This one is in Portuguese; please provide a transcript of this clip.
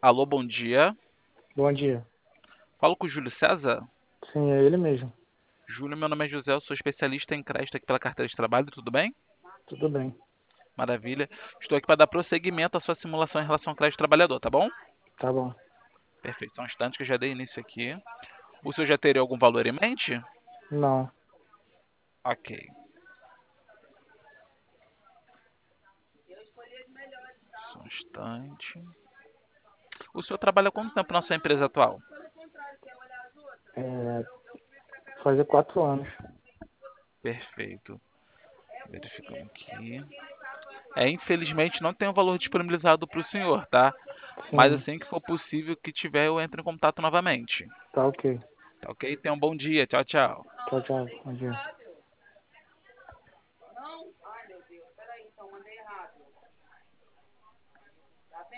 Alô, bom dia. Bom dia. Falo com o Júlio César. Sim, é ele mesmo. Júlio, meu nome é José, eu sou especialista em crédito aqui pela carteira de trabalho, tudo bem? Tudo bem. Maravilha. Estou aqui para dar prosseguimento à sua simulação em relação ao crédito trabalhador, tá bom? Tá bom. Perfeito, só um instante que eu já dei início aqui. O senhor já teria algum valor em mente? Não. Ok, só um instante. O senhor trabalha há quanto tempo na sua empresa atual? É, fazer 4 anos. Perfeito. Verificando aqui. Infelizmente não tem o valor disponibilizado para o senhor, tá? Mas Sim. assim que for possível que tiver, eu entro em contato novamente. Tá ok. Tá ok? Tenha um bom dia. Tchau, tchau. Tchau, tchau. Bom dia.